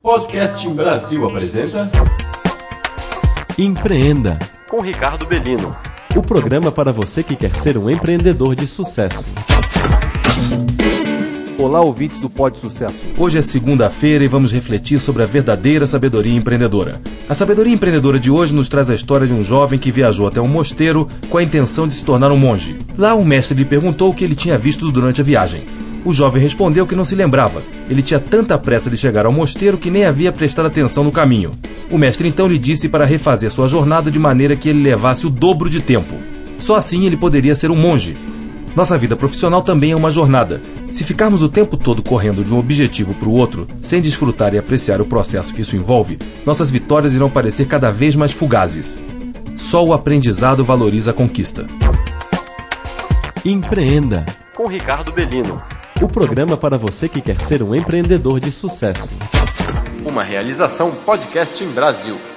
Podcast Brasil apresenta Empreenda, com Ricardo Bellino. o programa para você que quer ser um empreendedor de sucesso. Olá, ouvintes do Pod Sucesso. Hoje é segunda-feira e vamos refletir sobre a verdadeira sabedoria empreendedora. A sabedoria empreendedora de hoje nos traz a história de um jovem que viajou até um mosteiro com a intenção de se tornar um monge. Lá, um mestre lhe perguntou o que ele tinha visto durante a viagem. O jovem respondeu que não se lembrava. Ele tinha tanta pressa de chegar ao mosteiro que nem havia prestado atenção no caminho. O mestre então lhe disse para refazer sua jornada de maneira que ele levasse o dobro de tempo. Só assim ele poderia ser um monge. Nossa vida profissional também é uma jornada. Se ficarmos o tempo todo correndo de um objetivo para o outro, sem desfrutar e apreciar o processo que isso envolve, nossas vitórias irão parecer cada vez mais fugazes. Só o aprendizado valoriza a conquista. Empreenda, Com Ricardo Bellino. o programa para você que quer ser um empreendedor de sucesso. Uma realização Podcast Brasil.